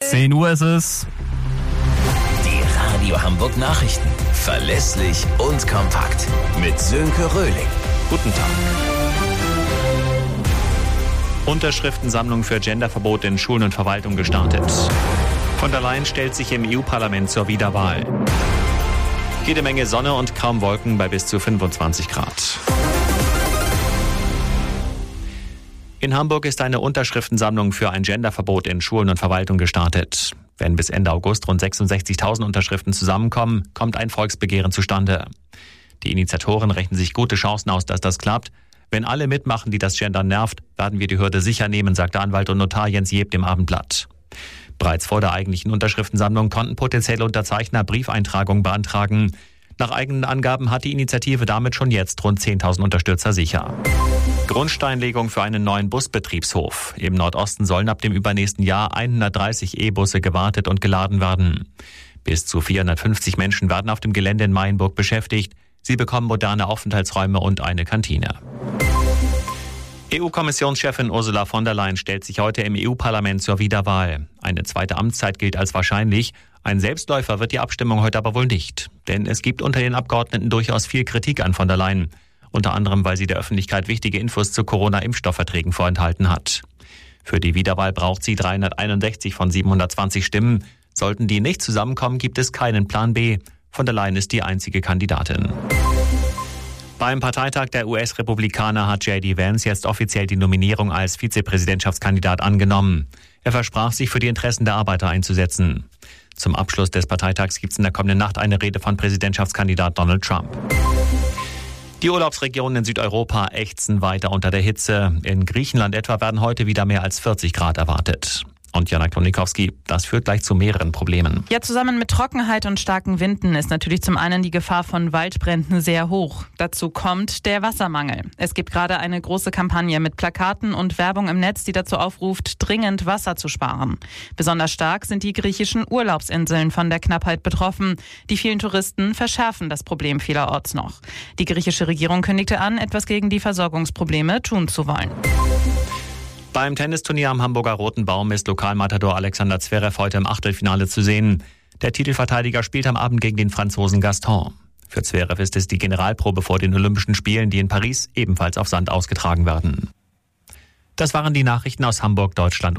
10 Uhr ist es. Die Radio Hamburg Nachrichten. Verlässlich und kompakt. Mit Sönke Röhling. Guten Tag. Unterschriftensammlung für Genderverbot in Schulen und Verwaltung gestartet. Von der Leyen stellt sich im EU-Parlament zur Wiederwahl. Jede Menge Sonne und kaum Wolken bei bis zu 25 Grad. In Hamburg ist eine Unterschriftensammlung für ein Genderverbot in Schulen und Verwaltung gestartet. Wenn bis Ende August rund 66.000 Unterschriften zusammenkommen, kommt ein Volksbegehren zustande. Die Initiatoren rechnen sich gute Chancen aus, dass das klappt. Wenn alle mitmachen, die das Gendern nervt, werden wir die Hürde sicher nehmen, sagte Anwalt und Notar Jens Jeb dem Abendblatt. Bereits vor der eigentlichen Unterschriftensammlung konnten potenzielle Unterzeichner Briefeintragungen beantragen. Nach eigenen Angaben hat die Initiative damit schon jetzt rund 10.000 Unterstützer sicher. Grundsteinlegung für einen neuen Busbetriebshof. Im Nordosten sollen ab dem übernächsten Jahr 130 E-Busse gewartet und geladen werden. Bis zu 450 Menschen werden auf dem Gelände in Maienburg beschäftigt. Sie bekommen moderne Aufenthaltsräume und eine Kantine. EU-Kommissionschefin Ursula von der Leyen stellt sich heute im EU-Parlament zur Wiederwahl. Eine zweite Amtszeit gilt als wahrscheinlich. Ein Selbstläufer wird die Abstimmung heute aber wohl nicht. Denn es gibt unter den Abgeordneten durchaus viel Kritik an von der Leyen. Unter anderem, weil sie der Öffentlichkeit wichtige Infos zu Corona-Impfstoffverträgen vorenthalten hat. Für die Wiederwahl braucht sie 361 von 720 Stimmen. Sollten die nicht zusammenkommen, gibt es keinen Plan B. Von der Leyen ist die einzige Kandidatin. Beim Parteitag der US-Republikaner hat J.D. Vance jetzt offiziell die Nominierung als Vizepräsidentschaftskandidat angenommen. Er versprach sich für die Interessen der Arbeiter einzusetzen. Zum Abschluss des Parteitags gibt es in der kommenden Nacht eine Rede von Präsidentschaftskandidat Donald Trump. Die Urlaubsregionen in Südeuropa ächzen weiter unter der Hitze. In Griechenland etwa werden heute wieder mehr als 40 Grad erwartet. Und Jana Klonikowski, das führt gleich zu mehreren Problemen. Ja, zusammen mit Trockenheit und starken Winden ist natürlich zum einen die Gefahr von Waldbränden sehr hoch. Dazu kommt der Wassermangel. Es gibt gerade eine große Kampagne mit Plakaten und Werbung im Netz, die dazu aufruft, dringend Wasser zu sparen. Besonders stark sind die griechischen Urlaubsinseln von der Knappheit betroffen. Die vielen Touristen verschärfen das Problem vielerorts noch. Die griechische Regierung kündigte an, etwas gegen die Versorgungsprobleme tun zu wollen. Beim Tennisturnier am Hamburger Roten Baum ist Lokalmatador Alexander Zverev heute im Achtelfinale zu sehen. Der Titelverteidiger spielt am Abend gegen den Franzosen Gaston. Für Zverev ist es die Generalprobe vor den Olympischen Spielen, die in Paris ebenfalls auf Sand ausgetragen werden. Das waren die Nachrichten aus Hamburg, Deutschland.